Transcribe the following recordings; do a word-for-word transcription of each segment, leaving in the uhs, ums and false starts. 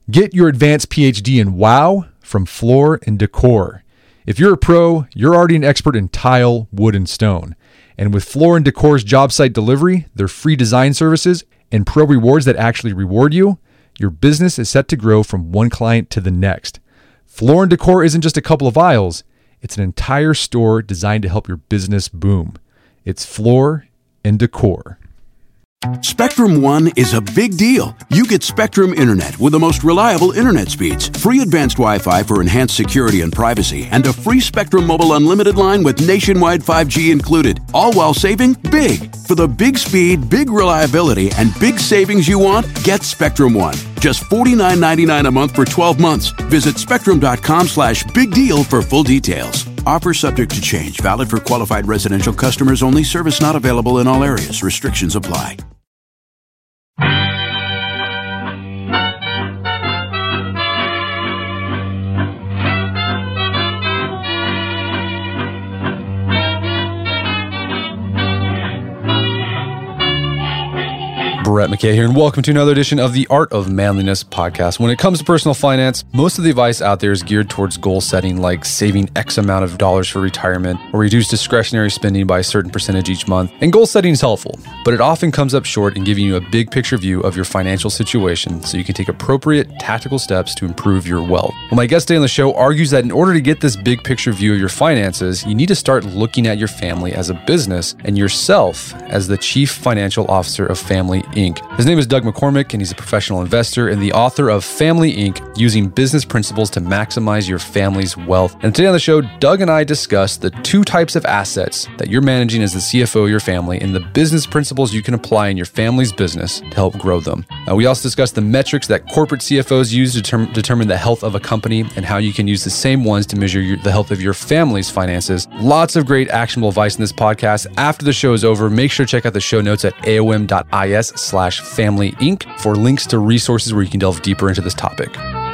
Get your advanced P H D in WOW from Floor and Decor. If you're a pro, you're already an expert in tile, wood, and stone. And with Floor and Decor's job site delivery, their free design services, and pro rewards that actually reward you, your business is set to grow from one client to the next. Floor and Decor isn't just a couple of aisles. It's an entire store designed to help your business boom. It's Floor and Decor. Spectrum One is a big deal. You get Spectrum Internet with the most reliable internet speeds, free advanced Wi-Fi for enhanced security and privacy, and a free Spectrum Mobile Unlimited line with nationwide five G included, all while saving big. For the big speed, big reliability, and big savings you want, get Spectrum One. Just forty-nine ninety-nine a month for twelve months. Visit spectrum.com slash big deal for full details. Offer subject to change. Valid for qualified residential customers only. Service not available in all areas. Restrictions apply. Brett McKay here, and welcome to another edition of the Art of Manliness podcast. When it comes to personal finance, most of the advice out there is geared towards goal setting, like saving X amount of dollars for retirement or reduce discretionary spending by a certain percentage each month. And goal setting is helpful, but it often comes up short in giving you a big picture view of your financial situation so you can take appropriate tactical steps to improve your wealth. Well, my guest today on the show argues that in order to get this big picture view of your finances, you need to start looking at your family as a business and yourself as the chief financial officer of Family Incorporated. His name is Doug McCormick, and he's a professional investor and the author of Family Incorporated, Using Business Principles to Maximize Your Family's Wealth. And today on the show, Doug and I discuss the two types of assets that you're managing as the C F O of your family and the business principles you can apply in your family's business to help grow them. Uh, we also discuss the metrics that corporate C F Os use to term- determine the health of a company and how you can use the same ones to measure your, the health of your family's finances. Lots of great actionable advice in this podcast. After the show is over, make sure to check out the show notes at aom.is slash Family Incorporated for links to resources where you can delve deeper into this topic.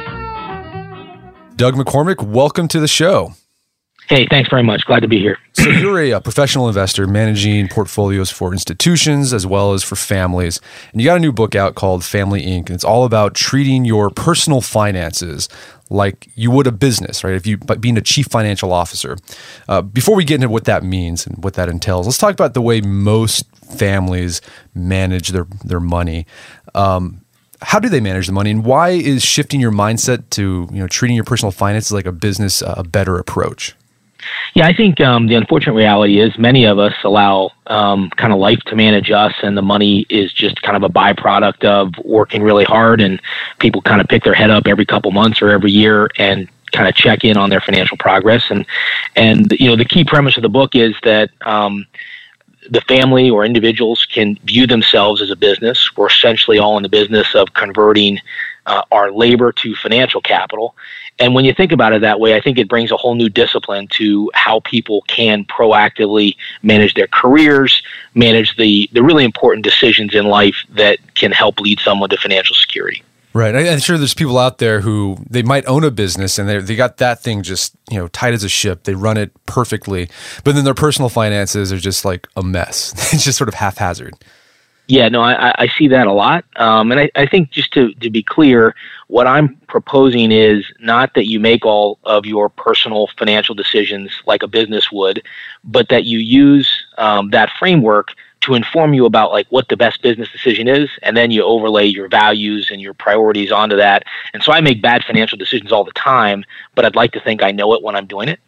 Doug McCormick, welcome to the show. Hey, thanks very much. Glad to be here. So you're a, a professional investor managing portfolios for institutions as well as for families. And you got a new book out called Family Incorporated. And it's all about treating your personal finances like you would a business, right? If you, but being a chief financial officer. Uh, before we get into what that means and what that entails, let's talk about the way most families manage their, their money. Um, how do they manage the money, and why is shifting your mindset to, you know, treating your personal finances like a business uh, a better approach? Yeah, I think um, the unfortunate reality is many of us allow um, kind of life to manage us, and the money is just kind of a byproduct of working really hard, and people kind of pick their head up every couple months or every year and kind of check in on their financial progress. And, and you know, the key premise of the book is that um, the family or individuals can view themselves as a business. We're essentially all in the business of converting uh, our labor to financial capital. And when you think about it that way, I think it brings a whole new discipline to how people can proactively manage their careers, manage the, the really important decisions in life that can help lead someone to financial security. Right. I'm sure there's people out there who they might own a business and they they got that thing just, you know, tight as a ship. They run it perfectly, but then their personal finances are just like a mess. It's just sort of haphazard. Yeah, no, I, I see that a lot. Um, and I, I think just to, to be clear, what I'm proposing is not that you make all of your personal financial decisions like a business would, but that you use um, that framework to inform you about like what the best business decision is, and then you overlay your values and your priorities onto that. And so I make bad financial decisions all the time, but I'd like to think I know it when I'm doing it.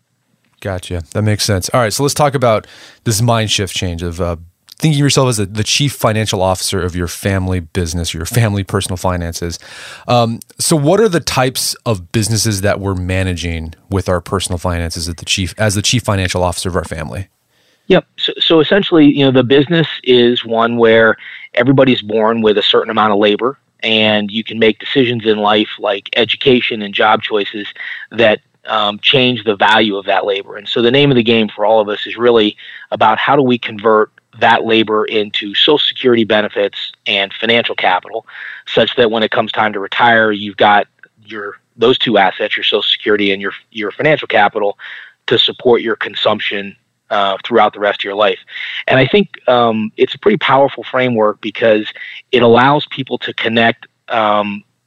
Gotcha. That makes sense. All right, so let's talk about this mind shift change of uh, thinking of yourself as a, the chief financial officer of your family business, your family personal finances. Um, so what are the types of businesses that we're managing with our personal finances as the chief, as the chief financial officer of our family? Yep. So, so essentially, you know, the business is one where everybody's born with a certain amount of labor, and you can make decisions in life like education and job choices that um, change the value of that labor. And so the name of the game for all of us is really about how do we convert that labor into Social Security benefits and financial capital, such that when it comes time to retire, you've got your those two assets, your Social Security and your your financial capital, to support your consumption Uh, throughout the rest of your life. And I think um, it's a pretty powerful framework because it allows people to connect um,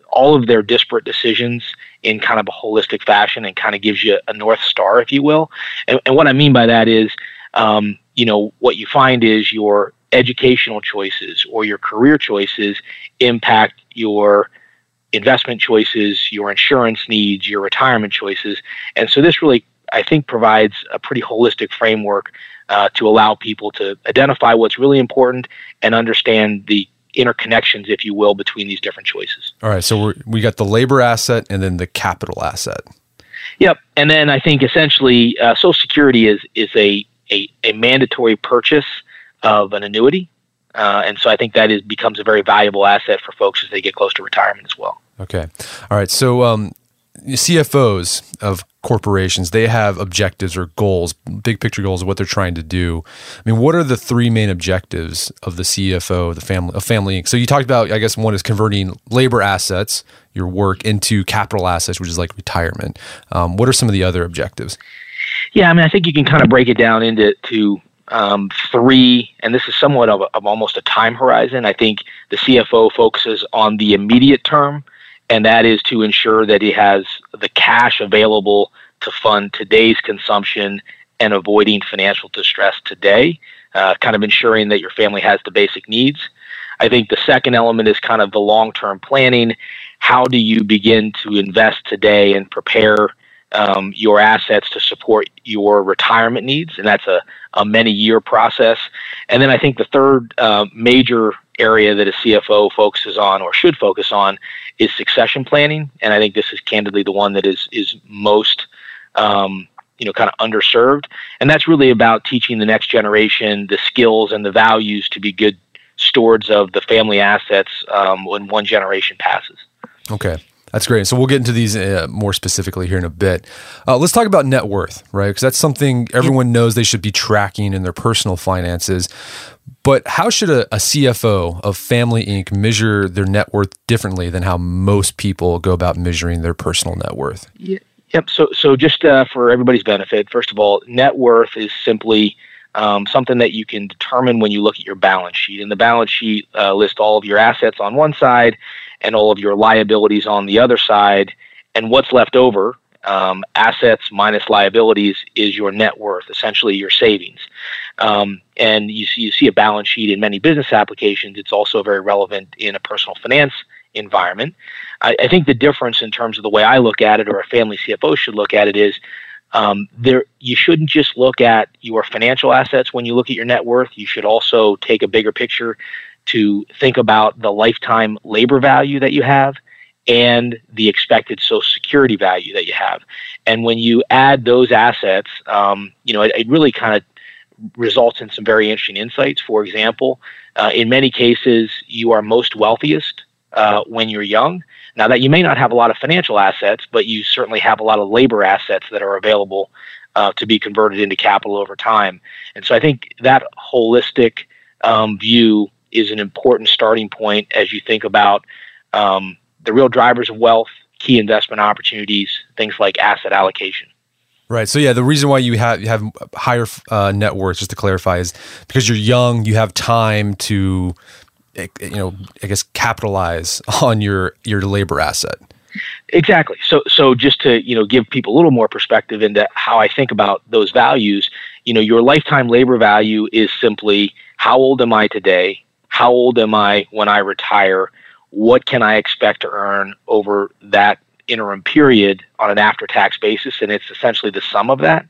all of their disparate decisions in kind of a holistic fashion and kind of gives you a North Star, if you will. And, and what I mean by that is, um, you know, what you find is your educational choices or your career choices impact your investment choices, your insurance needs, your retirement choices. And so this really, I think, provides a pretty holistic framework uh, to allow people to identify what's really important and understand the interconnections, if you will, between these different choices. All right. So we're, we got the labor asset and then the capital asset. Yep. And then I think essentially uh, Social Security is is a, a, a mandatory purchase of an annuity. Uh, and so I think that is becomes a very valuable asset for folks as they get close to retirement as well. Okay. All right. So um, C F Os of corporations, they have objectives or goals, big picture goals of what they're trying to do. I mean, what are the three main objectives of the C F O, the family, of Family Incorporated? So you talked about, I guess one is converting labor assets, your work, into capital assets, which is like retirement. Um, what are some of the other objectives? Yeah, I mean, I think you can kind of break it down into to um, three, and this is somewhat of, a, of almost a time horizon. I think the C F O focuses on the immediate term, and that is to ensure that he has the cash available to fund today's consumption and avoiding financial distress today, uh, kind of ensuring that your family has the basic needs. I think the second element is kind of the long-term planning. How do you begin to invest today and prepare um, your assets to support your retirement needs? And that's a, a many-year process. And then I think the third uh, major area that a C F O focuses on or should focus on is succession planning. And I think this is candidly the one that is is most um, you know, kind of underserved. And that's really about teaching the next generation the skills and the values to be good stewards of the family assets um, when one generation passes. Okay. That's great. So we'll get into these uh, more specifically here in a bit. Uh, let's talk about net worth, right? Because that's something everyone knows they should be tracking in their personal finances. But how should a, a C F O of Family Incorporated measure their net worth differently than how most people go about measuring their personal net worth? Yeah. Yep. So, so just uh, for everybody's benefit, first of all, net worth is simply um, something that you can determine when you look at your balance sheet. And the balance sheet uh, lists all of your assets on one side and all of your liabilities on the other side. And what's left over, um, assets minus liabilities, is your net worth, essentially your savings. Um, and you see, you see a balance sheet in many business applications. It's also very relevant in a personal finance environment. I, I think the difference in terms of the way I look at it, or a family C F O should look at it, is um, there you shouldn't just look at your financial assets when you look at your net worth. You should also take a bigger picture to think about the lifetime labor value that you have and the expected Social Security value that you have. And when you add those assets, um, you know, it, it really kind of results in some very interesting insights. For example, uh, in many cases, you are most wealthiest uh, when you're young. Now, that you may not have a lot of financial assets, but you certainly have a lot of labor assets that are available uh, to be converted into capital over time. And so I think that holistic um, view is an important starting point as you think about um, the real drivers of wealth, key investment opportunities, things like asset allocation. Right. So yeah, the reason why you have you have higher uh, net worth, just to clarify, is because you're young. You have time to, you know, I guess capitalize on your your labor asset. Exactly. So so just to, you know, give people a little more perspective into how I think about those values, you know, your lifetime labor value is simply, how old am I today? How old am I when I retire? What can I expect to earn over that interim period on an after-tax basis? And it's essentially the sum of that.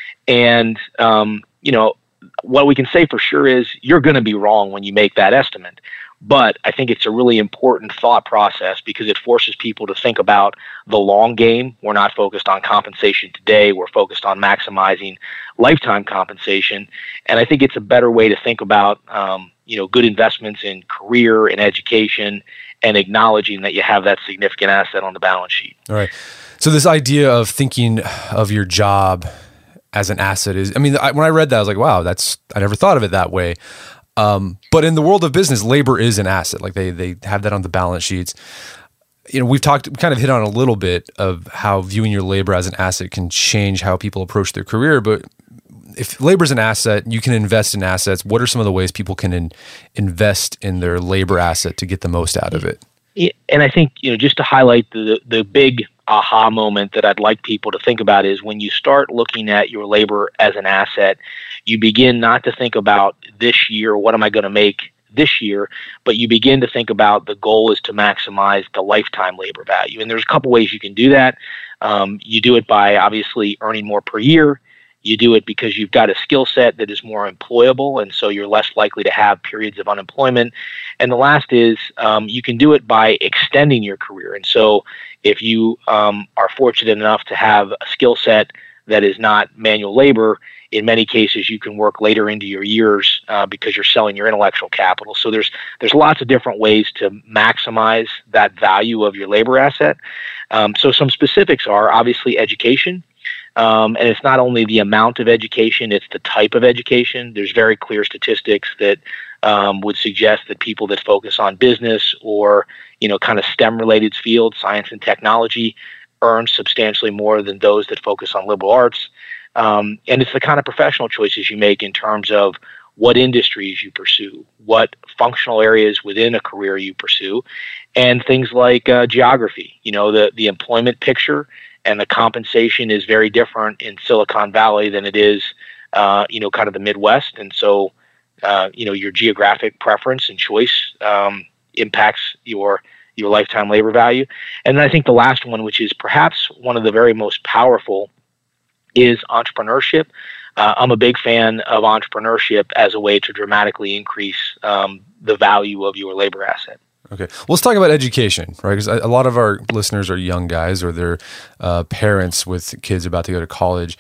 And, um, you know, what we can say for sure is you're going to be wrong when you make that estimate. But I think it's a really important thought process because it forces people to think about the long game. We're not focused on compensation today. We're focused on maximizing lifetime compensation. And I think it's a better way to think about, um, you know, good investments in career and education, and acknowledging that you have that significant asset on the balance sheet. All right. So this idea of thinking of your job as an asset is, I mean, I, when I read that, I was like, wow, that's, I never thought of it that way. Um, but in the world of business, labor is an asset. Like they they have that on the balance sheets. You know, we've talked, we kind of hit on a little bit of how viewing your labor as an asset can change how people approach their career. But if labor is an asset, you can invest in assets. What are some of the ways people can in, invest in their labor asset to get the most out of it? and I think, you know, just to highlight the the big aha moment that I'd like people to think about is when you start looking at your labor as an asset, you begin not to think about this year, what am I going to make this year, but you begin to think about the goal is to maximize the lifetime labor value. And there's a couple ways you can do that. Um, you do it by obviously earning more per year. You do it because you've got a skill set that is more employable, and so you're less likely to have periods of unemployment. And the last is um, you can do it by extending your career. And so if you um, are fortunate enough to have a skill set that is not manual labor, in many cases you can work later into your years uh, because you're selling your intellectual capital. So there's there's lots of different ways to maximize that value of your labor asset. Um, so some specifics are obviously education. Um, and it's not only the amount of education, it's the type of education. There's very clear statistics that um, would suggest that people that focus on business or, you know, kind of STEM-related fields, science and technology, earn substantially more than those that focus on liberal arts. Um, and it's the kind of professional choices you make in terms of what industries you pursue, what functional areas within a career you pursue, and things like uh, geography. You know, the, the employment picture and the compensation is very different in Silicon Valley than it is, uh, you know, kind of the Midwest. And so, uh, you know, your geographic preference and choice um, impacts your your lifetime labor value. And then I think the last one, which is perhaps one of the very most powerful, is entrepreneurship. Uh, I'm a big fan of entrepreneurship as a way to dramatically increase um, the value of your labor asset. Okay. Well, let's talk about education, right? Because a lot of our listeners are young guys or they're uh, parents with kids about to go to college.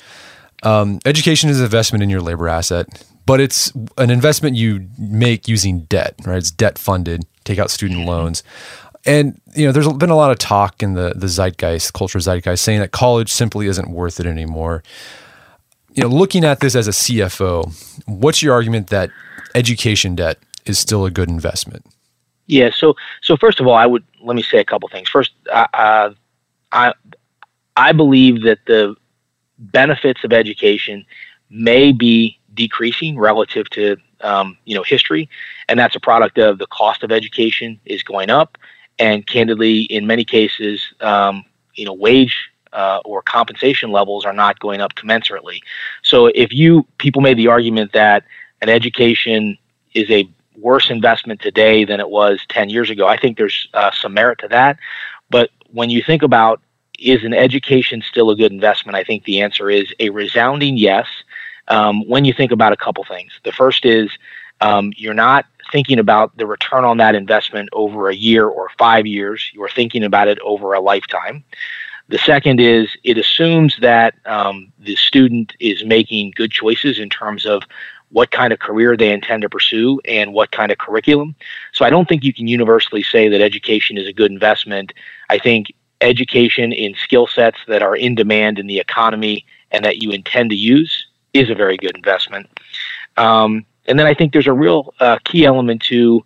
Um, education is an investment in your labor asset, but it's an investment you make using debt, right? It's debt funded, take out student loans. And, you know, there's been a lot of talk in the, the zeitgeist, culture zeitgeist, saying that college simply isn't worth it anymore. You know, looking at this as a C F O, what's your argument that education debt is still a good investment? Yeah. So, so first of all, I would let me say a couple things. First, uh, I I believe that the benefits of education may be decreasing relative to um, you know history, and that's a product of the cost of education is going up, and candidly, in many cases, um, you know, wage uh, or compensation levels are not going up commensurately. So, if you people made the argument that an education is a worse investment today than it was ten years ago, I think there's uh, some merit to that. But when you think about, is an education still a good investment? I think the answer is a resounding yes. Um, when you think about a couple things. The first is um, you're not thinking about the return on that investment over a year or five years. You're thinking about it over a lifetime. The second is it assumes that um, the student is making good choices in terms of what kind of career they intend to pursue and what kind of curriculum. So I don't think you can universally say that education is a good investment. I think education in skill sets that are in demand in the economy and that you intend to use is a very good investment. Um, and then I think there's a real uh, key element to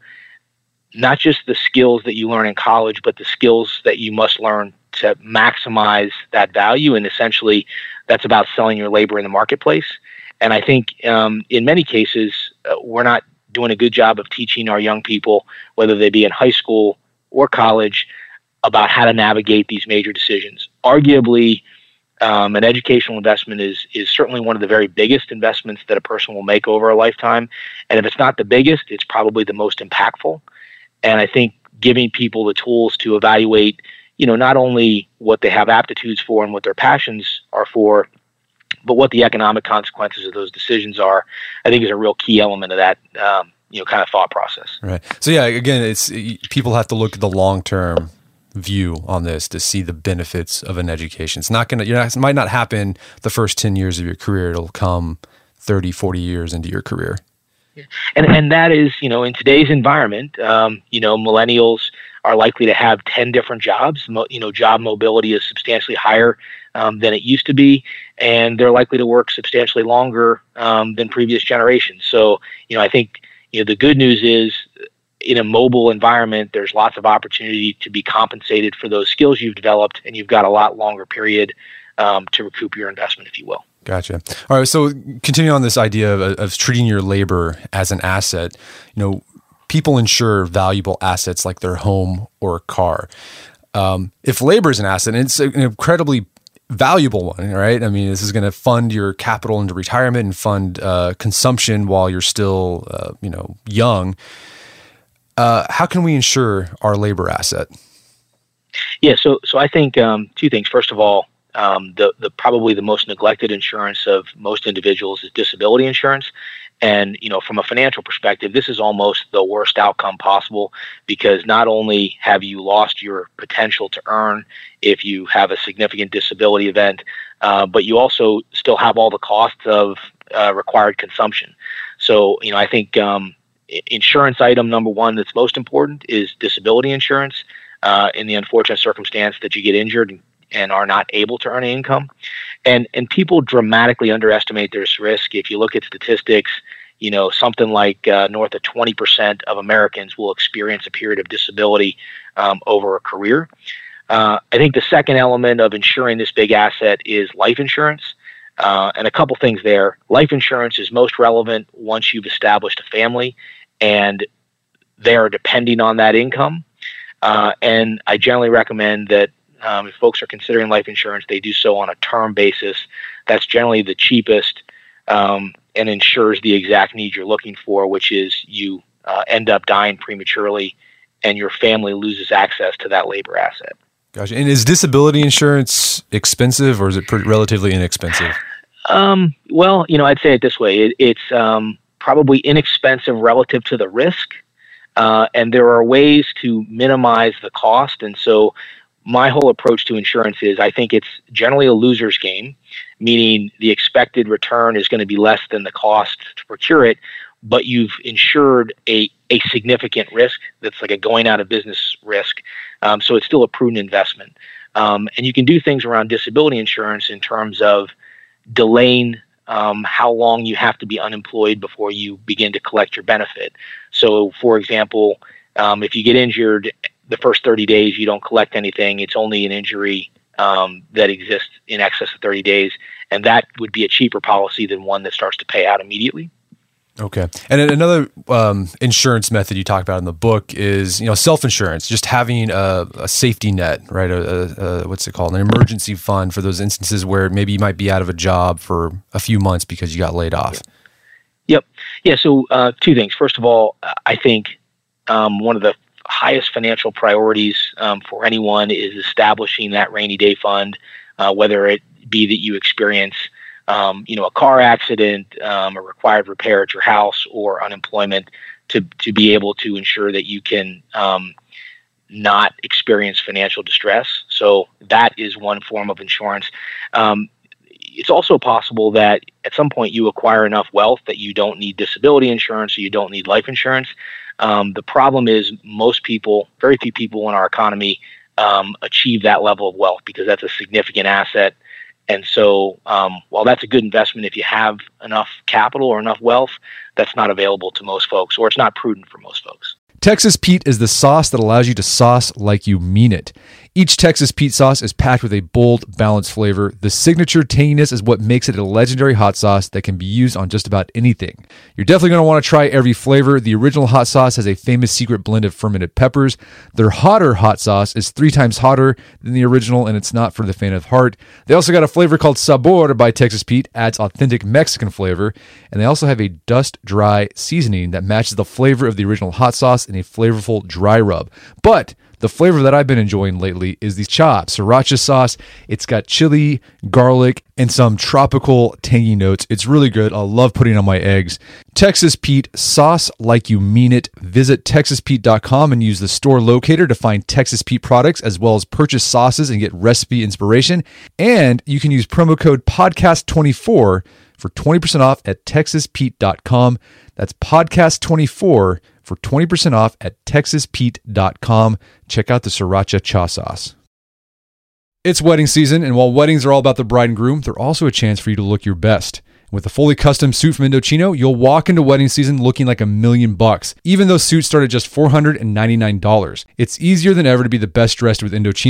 not just the skills that you learn in college, but the skills that you must learn to maximize that value. And essentially, that's about selling your labor in the marketplace. And I think um, in many cases, uh, we're not doing a good job of teaching our young people, whether they be in high school or college, about how to navigate these major decisions. Arguably, um, an educational investment is is certainly one of the very biggest investments that a person will make over a lifetime. And if it's not the biggest, it's probably the most impactful. And I think giving people the tools to evaluate, you know, not only what they have aptitudes for and what their passions are for, but what the economic consequences of those decisions are, I think is a real key element of that, um, you know, kind of thought process. Right. So yeah, again, it's people have to look at the long-term view on this to see the benefits of an education. It's not going to, you know, it might not happen the first ten years of your career. It'll come thirty, forty years into your career. And and that is, you know, in today's environment, um, you know, millennials are likely to have ten different jobs. Mo- you know, job mobility is substantially higher um, than it used to be, and they're likely to work substantially longer um, than previous generations. So, you know, I think, you know, the good news is in a mobile environment, there's lots of opportunity to be compensated for those skills you've developed, and you've got a lot longer period um, to recoup your investment, if you will. Gotcha. All right. So continue on this idea of, of treating your labor as an asset. You know, people insure valuable assets like their home or a car. Um, if labor is an asset, and it's an incredibly valuable one, right? I mean, this is going to fund your capital into retirement and fund uh, consumption while you're still, uh, you know, young. Uh, how can we insure our labor asset? Yeah, so so I think um, two things. First of all, um, the the probably the most neglected insurance of most individuals is disability insurance. And, you know, from a financial perspective, this is almost the worst outcome possible, because not only have you lost your potential to earn if you have a significant disability event, uh, but you also still have all the costs of uh, required consumption. So, you know, I think um, insurance item number one that's most important is disability insurance uh, in the unfortunate circumstance that you get injured and, and are not able to earn income. And and people dramatically underestimate this risk. If you look at statistics, you know, something like uh, north of twenty percent of Americans will experience a period of disability um, over a career. Uh, I think the second element of insuring this big asset is life insurance. Uh, and a couple things there. Life insurance is most relevant once you've established a family and they are depending on that income. Uh, and I generally recommend that Um, if folks are considering life insurance, they do so on a term basis. That's generally the cheapest um, and ensures the exact need you're looking for, which is you uh, end up dying prematurely and your family loses access to that labor asset. Gotcha. And is disability insurance expensive, or is it pretty, relatively inexpensive? Um, well, you know, I'd say it this way. It, it's um, probably inexpensive relative to the risk, uh, and there are ways to minimize the cost. And so my whole approach to insurance is I think it's generally a loser's game, meaning the expected return is going to be less than the cost to procure it, but you've insured a, a significant risk that's like a going out of business risk. Um, so it's still a prudent investment. Um, and you can do things around disability insurance in terms of delaying um, how long you have to be unemployed before you begin to collect your benefit. So, for example, um, if you get injured the first thirty days, you don't collect anything. It's only an injury um, that exists in excess of thirty days. And that would be a cheaper policy than one that starts to pay out immediately. Okay. And then another um, insurance method you talk about in the book is, you know, self-insurance, just having a, a safety net, right? A, a, a, what's it called? An emergency fund for those instances where maybe you might be out of a job for a few months because you got laid off. Yep. Yeah. So uh, two things. First of all, I think um, one of the highest financial priorities um, for anyone is establishing that rainy day fund, uh, whether it be that you experience, um, you know, a car accident, um, a required repair at your house, or unemployment, to to be able to ensure that you can um, not experience financial distress. So that is one form of insurance. Um, it's also possible that at some point you acquire enough wealth that you don't need disability insurance or you don't need life insurance. Um, the problem is most people, very few people in our economy um, achieve that level of wealth, because that's a significant asset. And so um, while that's a good investment if you have enough capital or enough wealth, that's not available to most folks, or it's not prudent for most folks. Texas Pete is the sauce that allows you to sauce like you mean it. Each Texas Pete sauce is packed with a bold, balanced flavor. The signature tanginess is what makes it a legendary hot sauce that can be used on just about anything. You're definitely going to want to try every flavor. The original hot sauce has a famous secret blend of fermented peppers. Their hotter hot sauce is three times hotter than the original, and it's not for the faint of heart. They also got a flavor called Sabor by Texas Pete, adds authentic Mexican flavor, and they also have a dust-dry seasoning that matches the flavor of the original hot sauce in a flavorful dry rub. But the flavor that I've been enjoying lately is the Cha Sriracha sauce. It's got chili, garlic, and some tropical tangy notes. It's really good. I love putting it on my eggs. Texas Pete, sauce like you mean it. Visit texas pete dot com and use the store locator to find Texas Pete products, as well as purchase sauces and get recipe inspiration. And you can use promo code podcast twenty-four for twenty percent off at texas pete dot com. That's podcast twenty-four for twenty percent off at texas pete dot com. Check out the Sriracha Cha sauce. It's wedding season, and while weddings are all about the bride and groom, they're also a chance for you to look your best. With a fully custom suit from Indochino, you'll walk into wedding season looking like a million bucks, even though suits start at just four hundred ninety-nine dollars. It's easier than ever to be the best dressed with Indochino.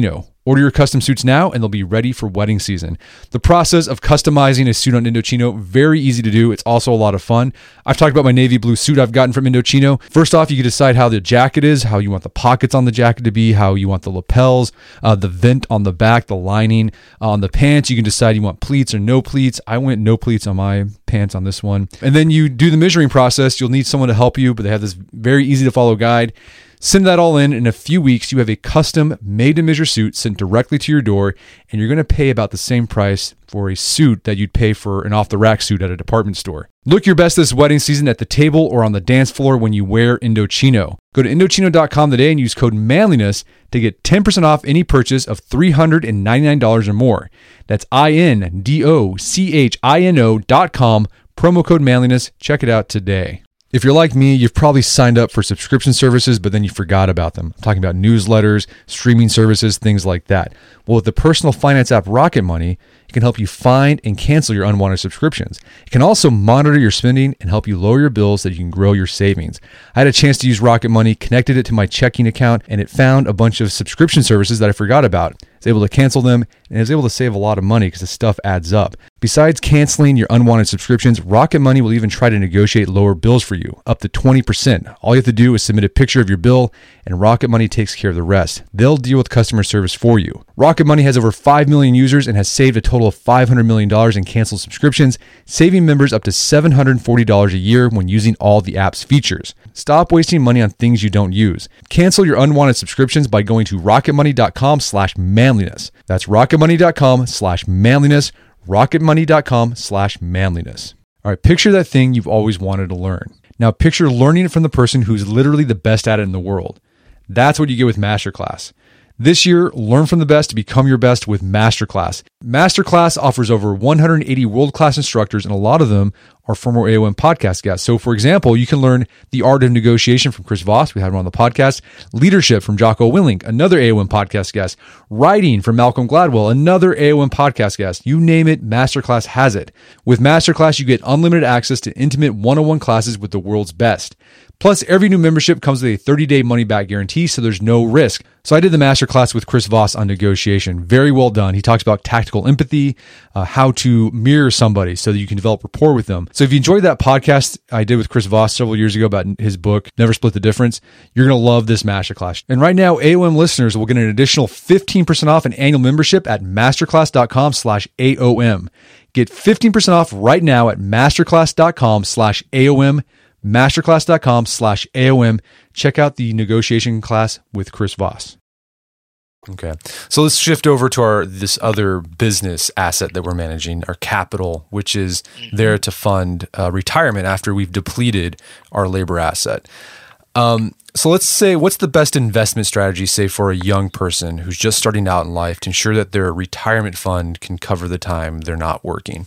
Order your custom suits now and they'll be ready for wedding season. The process of customizing a suit on Indochino, very easy to do. It's also a lot of fun. I've talked about my navy blue suit I've gotten from Indochino. First off, you can decide how the jacket is, how you want the pockets on the jacket to be, how you want the lapels, uh, the vent on the back, the lining. Uh, on the pants, you can decide you want pleats or no pleats. I went no pleats on my pants on this one. And then you do the measuring process. You'll need someone to help you, but they have this very easy to follow guide. Send that all in. In a few weeks, you have a custom made-to-measure suit sent directly to your door, and you're going to pay about the same price for a suit that you'd pay for an off-the-rack suit at a department store. Look your best this wedding season at the table or on the dance floor when you wear Indochino. Go to Indochino dot com today and use code manliness to get ten percent off any purchase of three hundred ninety-nine dollars or more. That's I N D O C H I N O dot com, promo code manliness. Check it out today. If you're like me, you've probably signed up for subscription services, but then you forgot about them. I'm talking about newsletters, streaming services, things like that. Well, with the personal finance app Rocket Money, it can help you find and cancel your unwanted subscriptions. It can also monitor your spending and help you lower your bills so that you can grow your savings. I had a chance to use Rocket Money, connected it to my checking account, and it found a bunch of subscription services that I forgot about. I was able to cancel them, and I was able to save a lot of money because the stuff adds up. Besides canceling your unwanted subscriptions, Rocket Money will even try to negotiate lower bills for you, up to twenty percent. All you have to do is submit a picture of your bill, and Rocket Money takes care of the rest. They'll deal with customer service for you. Rocket Money has over five million users and has saved a total of five hundred million dollars in canceled subscriptions, saving members up to seven hundred forty dollars a year when using all the app's features. Stop wasting money on things you don't use. Cancel your unwanted subscriptions by going to rocketmoney dot com slash manliness. That's rocketmoney dot com slash manliness, rocketmoney dot com slash manliness. All right, picture that thing you've always wanted to learn. Now picture learning it from the person who's literally the best at it in the world. That's what you get with Masterclass. This year, learn from the best to become your best with Masterclass. Masterclass offers over one hundred eighty world-class instructors, and a lot of them are former A O M podcast guests. So, for example, you can learn the art of negotiation from Chris Voss. We had him on the podcast. Leadership from Jocko Willink, another A O M podcast guest. Writing from Malcolm Gladwell, another A O M podcast guest. You name it, Masterclass has it. With Masterclass, you get unlimited access to intimate one-on-one classes with the world's best. Plus, every new membership comes with a thirty-day money-back guarantee, so there's no risk. So I did the masterclass with Chris Voss on negotiation. Very well done. He talks about tactical empathy, uh, how to mirror somebody so that you can develop rapport with them. So if you enjoyed that podcast I did with Chris Voss several years ago about his book, Never Split the Difference, you're going to love this masterclass. And right now, A O M listeners will get an additional fifteen percent off an annual membership at masterclass dot com slash A O M. Get fifteen percent off right now at masterclass dot com slash A O M. masterclass dot com slash A O M. Check out the negotiation class with Chris Voss. Okay. So let's shift over to our this other business asset that we're managing, our capital, which is there to fund uh, retirement after we've depleted our labor asset. Um, so let's say, what's the best investment strategy, say, for a young person who's just starting out in life to ensure that their retirement fund can cover the time they're not working?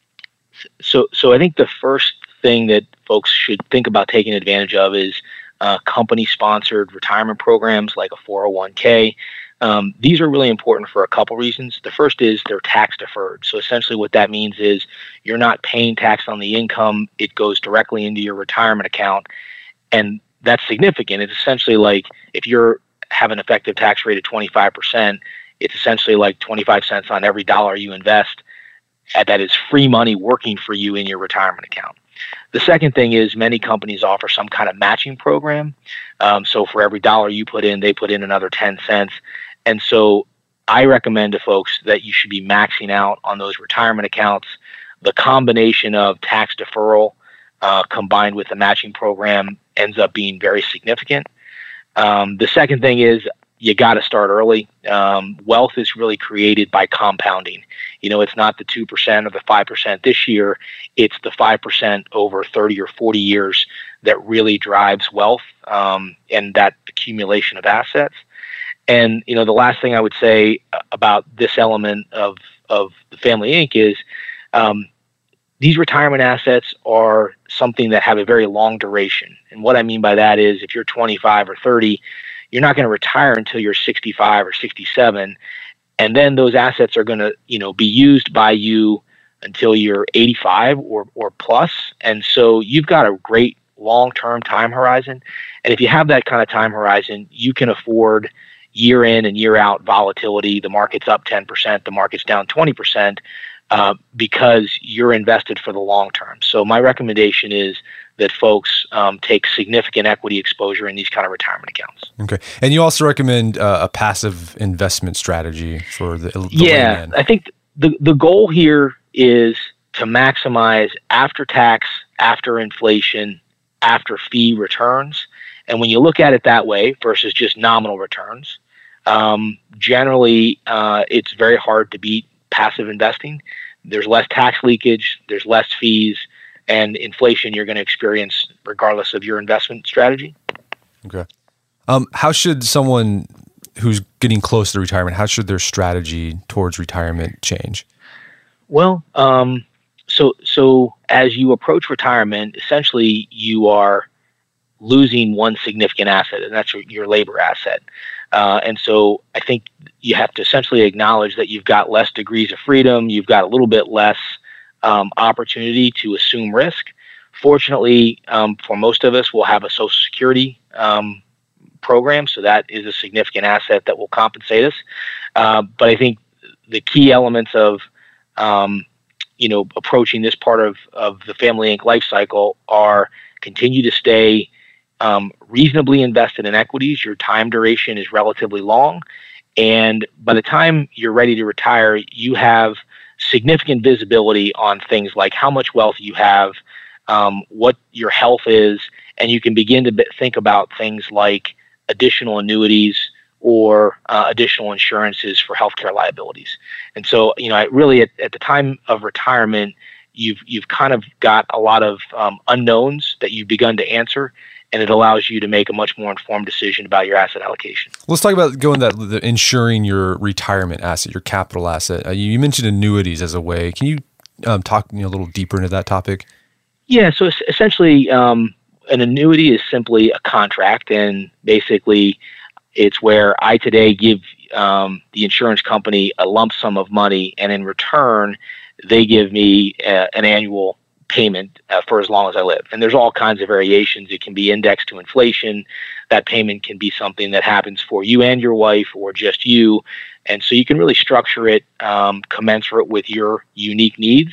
So, so I think the first thing that folks should think about taking advantage of is uh, company-sponsored retirement programs like a four oh one k. Um, these are really important for a couple reasons. The first is they're tax deferred. So essentially what that means is you're not paying tax on the income. It goes directly into your retirement account. And that's significant. It's essentially like if you have an effective tax rate of twenty-five percent, it's essentially like twenty-five cents on every dollar you invest. And that is free money working for you in your retirement account. The second thing is many companies offer some kind of matching program. Um, so for every dollar you put in, they put in another ten cents. And so I recommend to folks that you should be maxing out on those retirement accounts. The combination of tax deferral uh, combined with the matching program ends up being very significant. Um, the second thing is you got to start early. Um, wealth is really created by compounding. You know, it's not the two percent or the five percent this year. It's the five percent over thirty or forty years that really drives wealth um, and that accumulation of assets. And, you know, the last thing I would say about this element of, of the Family Incorporated is um, these retirement assets are something that have a very long duration. And what I mean by that is if you're twenty-five or thirty, you're not going to retire until you're sixty-five or sixty-seven. And then those assets are going to, you know, be used by you until you're eighty-five or, or plus. And so you've got a great long-term time horizon. And if you have that kind of time horizon, you can afford, year in and year out volatility. The market's up ten percent, the market's down twenty percent, uh, because you're invested for the long term. So my recommendation is that folks um, take significant equity exposure in these kind of retirement accounts. Okay. And you also recommend uh, a passive investment strategy for the, the Yeah, layman. I think the, the goal here is to maximize after-tax, after-inflation, after-fee returns. And when you look at it that way versus just nominal returns, um, generally uh, it's very hard to beat passive investing. There's less tax leakage, there's less fees, and inflation you're going to experience regardless of your investment strategy. Okay. Um, how should someone who's getting close to retirement, how should their strategy towards retirement change? Well, um, so so as you approach retirement, essentially you are losing one significant asset, and that's your, your labor asset. Uh, and so I think you have to essentially acknowledge that you've got less degrees of freedom, you've got a little bit less um, opportunity to assume risk. Fortunately, um, for most of us, we'll have a Social Security um, program, so that is a significant asset that will compensate us. Uh, but I think the key elements of um, you know approaching this part of, of the Family Incorporated life cycle are continue to stay um, reasonably invested in equities. Your time duration is relatively long, and by the time you're ready to retire, you have significant visibility on things like how much wealth you have, um, what your health is, and you can begin to b- think about things like additional annuities or uh, additional insurances for healthcare liabilities. And so, you know, I really at, at the time of retirement, you've you've kind of got a lot of um, unknowns that you've begun to answer, and it allows you to make a much more informed decision about your asset allocation. Let's talk about going that the insuring your retirement asset, your capital asset. Uh, you, you mentioned annuities as a way. Can you um, talk you know, a little deeper into that topic? Yeah. So es- essentially, um, an annuity is simply a contract, and basically, it's where I today give um, the insurance company a lump sum of money, and in return, they give me uh, an annual payment uh, for as long as I live. And there's all kinds of variations. It can be indexed to inflation. That payment can be something that happens for you and your wife, or just you. And so you can really structure it um, commensurate with your unique needs.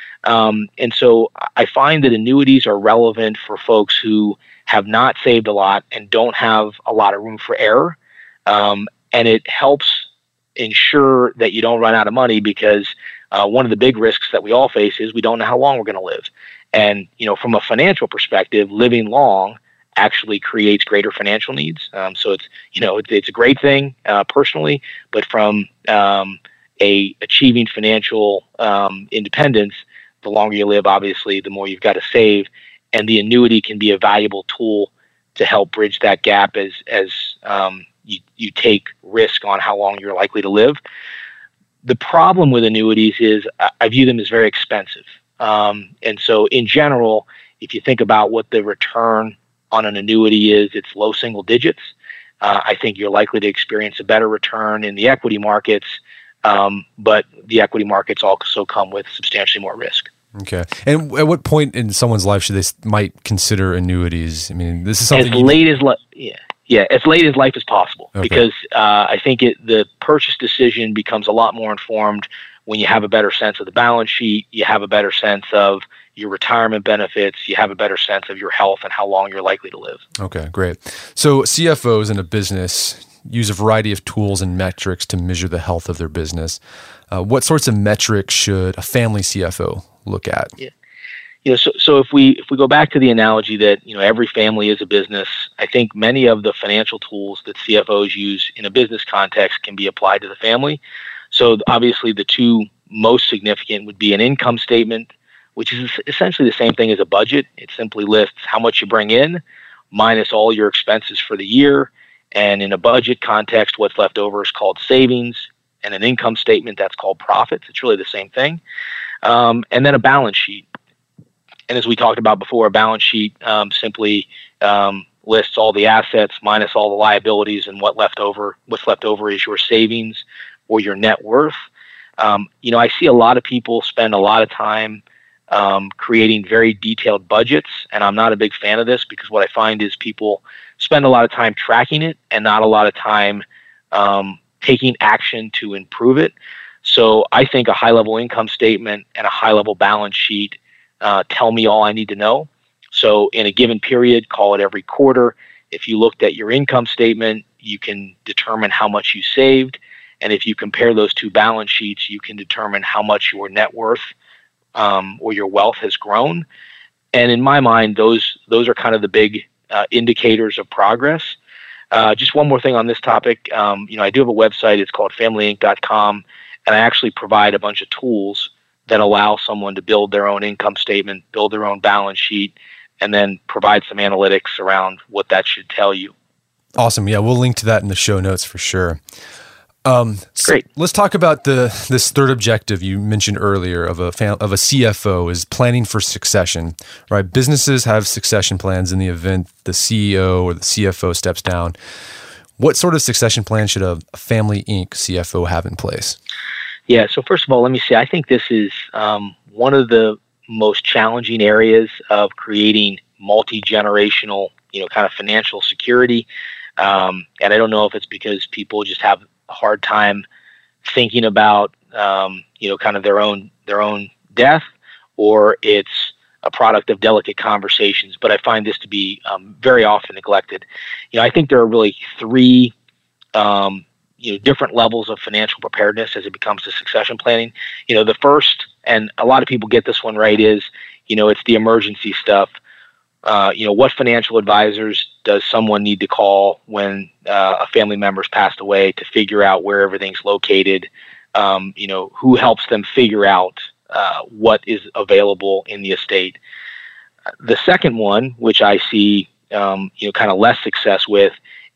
Um, and so I find that annuities are relevant for folks who have not saved a lot and don't have a lot of room for error. Um, and it helps ensure that you don't run out of money, because uh, one of the big risks that we all face is we don't know how long we're going to live. And, you know, from a financial perspective, living long actually creates greater financial needs. Um, so it's, you know, it's, it's a great thing uh, personally, but from um, a achieving financial um, independence, the longer you live, obviously, the more you've got to save. And the annuity can be a valuable tool to help bridge that gap as as um, you, you take risk on how long you're likely to live. The problem with annuities is I view them as very expensive. Um, and so in general, if you think about what the return on an annuity is, it's low single digits. Uh, I think you're likely to experience a better return in the equity markets, um, but the equity markets also come with substantially more risk. Okay. And at what point in someone's life should they might consider annuities? I mean, this is something as late as li- yeah, yeah, as late as life as possible, okay. because uh, I think it, the purchase decision becomes a lot more informed when you have a better sense of the balance sheet, you have a better sense of your retirement benefits, you have a better sense of your health and how long you're likely to live. Okay, great. So C F Os in a business use a variety of tools and metrics to measure the health of their business. Uh, what sorts of metrics should a family C F O look at? Yeah. You know, so, so if we if we go back to the analogy that, you know, every family is a business, I think many of the financial tools that C F Os use in a business context can be applied to the family. So obviously the two most significant would be an income statement, which is essentially the same thing as a budget. It simply lists how much you bring in minus all your expenses for the year. And in a budget context, what's left over is called savings, and an income statement, that's called profits. It's really the same thing. Um, and then a balance sheet. And as we talked about before, a balance sheet um, simply um, lists all the assets minus all the liabilities, and what left over, what's left over is your savings or your net worth. Um, you know, I see a lot of people spend a lot of time um, creating very detailed budgets, and I'm not a big fan of this, because what I find is people spend a lot of time tracking it and not a lot of time um, taking action to improve it. So I think a high-level income statement and a high-level balance sheet uh, tell me all I need to know. So in a given period, call it every quarter, if you looked at your income statement, you can determine how much you saved. And if you compare those two balance sheets, you can determine how much your net worth um, or your wealth has grown. And in my mind, those those are kind of the big uh, indicators of progress. Uh, just one more thing on this topic. Um, you know, I do have a website. It's called family inc dot com, and I actually provide a bunch of tools that allow someone to build their own income statement, build their own balance sheet, and then provide some analytics around what that should tell you. Awesome. Yeah, we'll link to that in the show notes for sure. Um, so Great. Let's talk about the this third objective you mentioned earlier of a fam- of a C F O is planning for succession. Right? Businesses have succession plans in the event the C E O or the C F O steps down. What sort of succession plan should a Family Incorporated C F O have in place? Yeah. So first of all, let me say I think this is um, one of the most challenging areas of creating multi-generational, you know, kind of financial security. Um, and I don't know if it's because people just have a hard time thinking about, um, you know, kind of their own their own death, or it's a product of delicate conversations. But I find this to be um, very often neglected. You know, I think there are really three, um, you know, different levels of financial preparedness as it becomes to succession planning. You know, the first, and a lot of people get this one right, is, you know, it's the emergency stuff. Uh, you know, what financial advisors does someone need to call when uh, a family member's passed away to figure out where everything's located? Um, you know, who helps them figure out uh, what is available in the estate? The second one, which I see, um, you know, kind of less success with,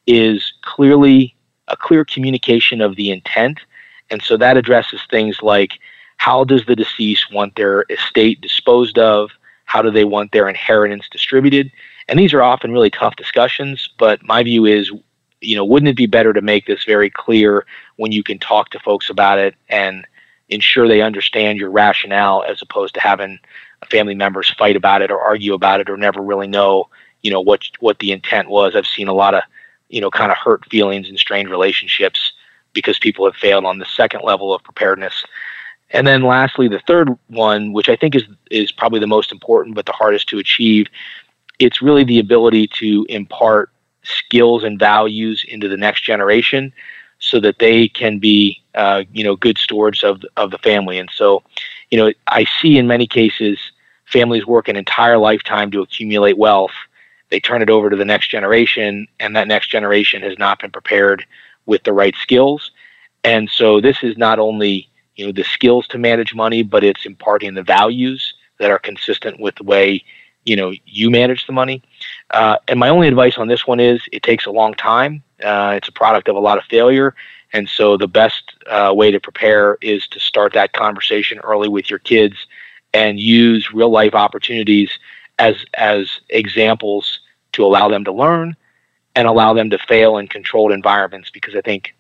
is clearly a clear communication of the intent. And so that addresses things like, how does the deceased want their estate disposed of? How do they want their inheritance distributed? And these are often really tough discussions, but my view is, you know, wouldn't it be better to make this very clear when you can talk to folks about it and ensure they understand your rationale, as opposed to having family members fight about it or argue about it or never really know, you know, what what the intent was. I've seen a lot of, you know, kind of hurt feelings and strained relationships because people have failed on the second level of preparedness. And then lastly, the third one, which I think is is probably the most important but the hardest to achieve, it's really the ability to impart skills and values into the next generation so that they can be, uh, you know, good stewards of, of the family. And so, you know, I see in many cases families work an entire lifetime to accumulate wealth. They turn it over to the next generation, and that next generation has not been prepared with the right skills. And so this is not only, you know, the skills to manage money, but it's imparting the values that are consistent with the way, you know, you manage the money. Uh, and my only advice on this one is it takes a long time. Uh, it's a product of a lot of failure. And so the best uh, way to prepare is to start that conversation early with your kids and use real life opportunities as, as examples to allow them to learn and allow them to fail in controlled environments. Because I think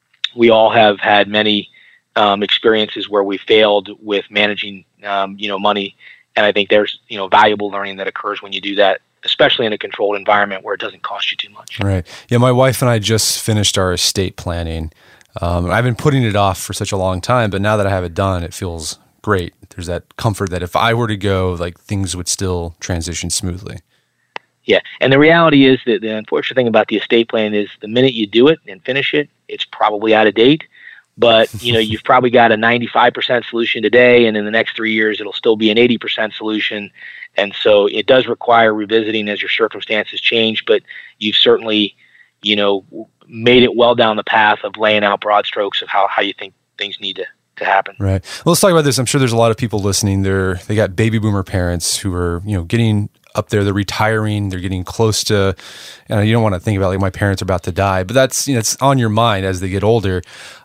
we all have had many Um, experiences where we failed with managing, um, you know, money. And I think there's, you know, valuable learning that occurs when you do that, especially in a controlled environment where it doesn't cost you too much. Right. Yeah. My wife and I just finished our estate planning. Um, I've been putting it off for such a long time, but now that I have it done, it feels great. There's that comfort that if I were to go, like, things would still transition smoothly. Yeah. And the reality is that the unfortunate thing about the estate plan is the minute you do it and finish it, it's probably out of date. But, you know, you've probably got a ninety-five percent solution today, and in the next three years, it'll still be an eighty percent solution. And so it does require revisiting as your circumstances change, but you've certainly, you know, made it well down the path of laying out broad strokes of how, how you think things need to, to happen. Right. Well, let's talk about this. I'm sure there's a lot of people listening. They're, they got baby boomer parents who are, you know, getting up there, they're retiring, they're getting close to, you know, you don't want to think about like my parents are about to die, but that's, you know, it's on your mind as they get older.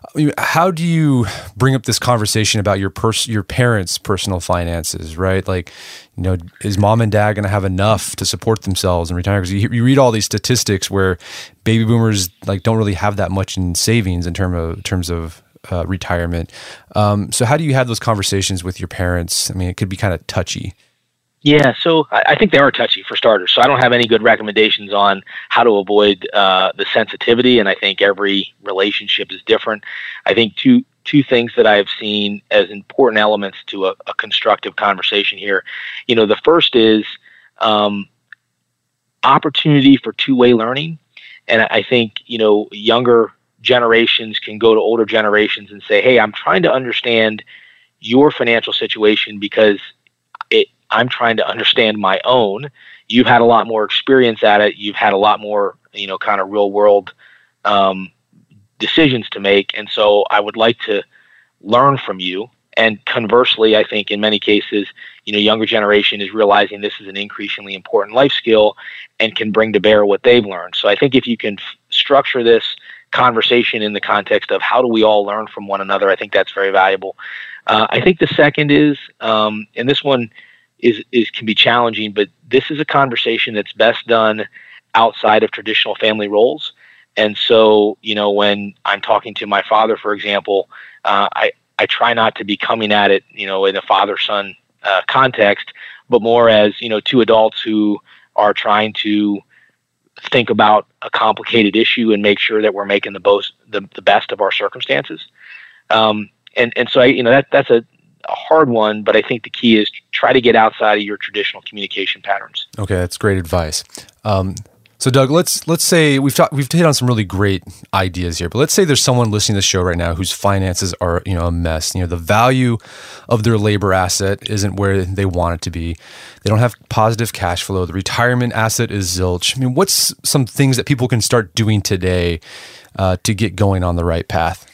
How do you bring up this conversation about your pers- your parents' personal finances, right? Like, you know, is mom and dad going to have enough to support themselves and retire? Because you, you read all these statistics where baby boomers like don't really have that much in savings in term of terms of uh, retirement. Um, so how do you have those conversations with your parents? I mean, it could be kind of touchy. Yeah, so I, I think they are touchy for starters. So I don't have any good recommendations on how to avoid uh, the sensitivity, and I think every relationship is different. I think two two things that I've seen as important elements to a, a constructive conversation here. You know, the first is um, opportunity for two-way learning, and I think you know younger generations can go to older generations and say, "Hey, I'm trying to understand your financial situation because it." I'm trying to understand my own. You've had a lot more experience at it. You've had a lot more, you know, kind of real world um, decisions to make. And so I would like to learn from you. And conversely, I think in many cases, you know, younger generation is realizing this is an increasingly important life skill and can bring to bear what they've learned. So I think if you can f- structure this conversation in the context of how do we all learn from one another, I think that's very valuable. Uh, I think the second is, um, and this one, is is can be challenging, but this is a conversation that's best done outside of traditional family roles. And so, you know, when I'm talking to my father, for example, uh, I I try not to be coming at it, you know, in a father-son uh, context, but more as, you know, two adults who are trying to think about a complicated issue and make sure that we're making the most the, the best of our circumstances. Um, and and so I, you know, that that's a a hard one, but I think the key is try to get outside of your traditional communication patterns. Okay, that's great advice. Um, so, Doug, let's let's say we've talked, we've hit on some really great ideas here, but let's say there's someone listening to the show right now whose finances are you know a mess. You know, the value of their labor asset isn't where they want it to be. They don't have positive cash flow. The retirement asset is zilch. I mean, what's some things that people can start doing today uh, to get going on the right path?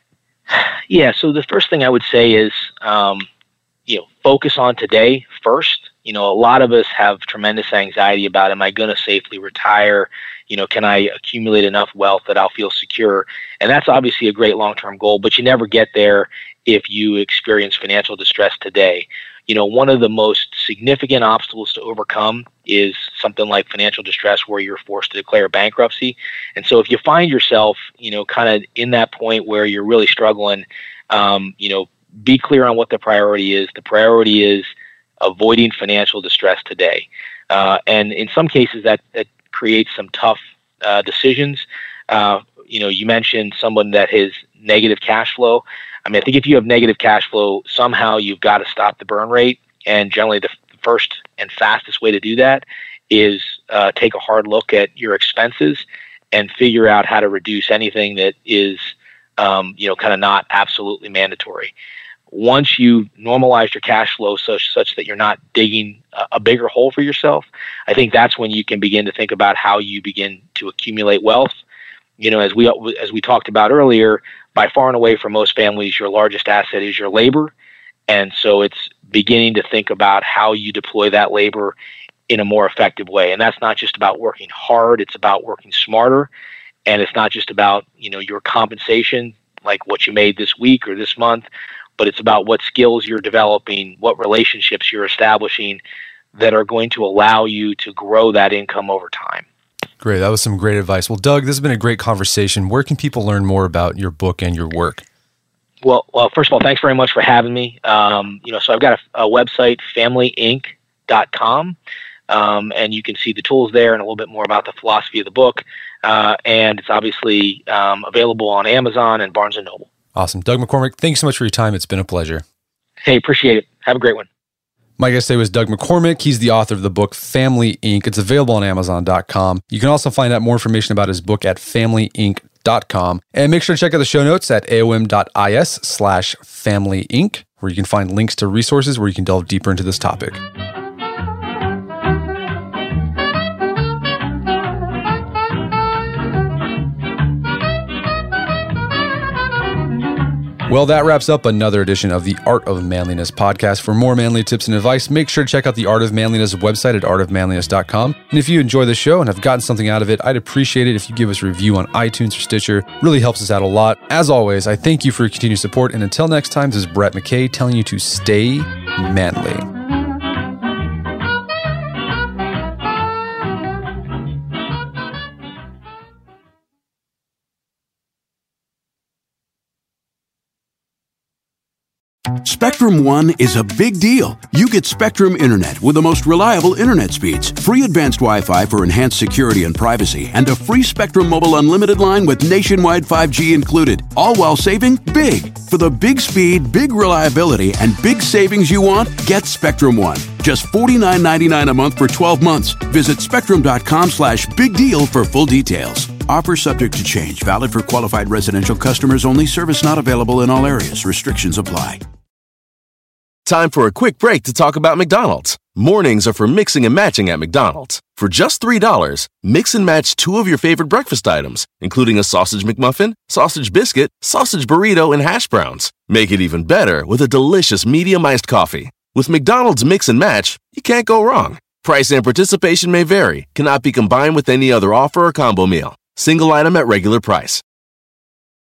Yeah, so the first thing I would say is, um, you know, focus on today first. You know, a lot of us have tremendous anxiety about, am I going to safely retire? You know, can I accumulate enough wealth that I'll feel secure? And that's obviously a great long-term goal, but you never get there if you experience financial distress today. You know, one of the most significant obstacles to overcome is something like financial distress where you're forced to declare bankruptcy. And so if you find yourself, you know, kind of in that point where you're really struggling, um, you know, be clear on what the priority is. The priority is avoiding financial distress today. Uh, and in some cases that, that creates some tough uh, decisions. Uh, you know, you mentioned someone that has negative cash flow. I mean, I think if you have negative cash flow, somehow you've got to stop the burn rate. And generally the first and fastest way to do that is uh, take a hard look at your expenses and figure out how to reduce anything that is, um, you know, kind of not absolutely mandatory. Once you normalize your cash flow such, such that you're not digging a, a bigger hole for yourself, I think that's when you can begin to think about how you begin to accumulate wealth. You know, as we as we talked about earlier, by far and away for most families, your largest asset is your labor. And so it's beginning to think about how you deploy that labor in a more effective way. And that's not just about working hard, it's about working smarter. And it's not just about, you know, your compensation, like what you made this week or this month, but it's about what skills you're developing, what relationships you're establishing that are going to allow you to grow that income over time. Great. That was some great advice. Well, Doug, this has been a great conversation. Where can people learn more about your book and your work? Well, well, first of all, thanks very much for having me. Um, you know, so I've got a, a website, family inc dot com, um, and you can see the tools there and a little bit more about the philosophy of the book. Uh, and it's obviously um, available on Amazon and Barnes and Noble. Awesome. Doug McCormick, thanks so much for your time. It's been a pleasure. Hey, appreciate it. Have a great one. My guest today was Doug McCormick. He's the author of the book Family Incorporated. It's available on Amazon dot com. You can also find out more information about his book at family inc dot com. And make sure to check out the show notes at aom dot is slash family inc, where you can find links to resources where you can delve deeper into this topic. Well, that wraps up another edition of the Art of Manliness podcast. For more manly tips and advice, make sure to check out the Art of Manliness website at art of manliness dot com. And if you enjoy the show and have gotten something out of it, I'd appreciate it if you give us a review on iTunes or Stitcher. It really helps us out a lot. As always, I thank you for your continued support. And until next time, this is Brett McKay telling you to stay manly. Spectrum One is a big deal. You get Spectrum Internet with the most reliable internet speeds, free advanced Wi-Fi for enhanced security and privacy, and a free Spectrum Mobile Unlimited line with nationwide five G included, all while saving big. For the big speed, big reliability, and big savings you want, get Spectrum One. Just forty-nine ninety-nine a month for twelve months. Visit spectrum.com slash big deal for full details. Offer subject to change. Valid for qualified residential customers only. Service not available in all areas. Restrictions apply. Time for a quick break to talk about McDonald's. Mornings are for mixing and matching at McDonald's. For just three dollars, mix and match two of your favorite breakfast items, including a sausage McMuffin, sausage biscuit, sausage burrito, and hash browns. Make it even better with a delicious medium iced coffee. With McDonald's Mix and Match, you can't go wrong. Price and participation may vary, cannot be combined with any other offer or combo meal. Single item at regular price.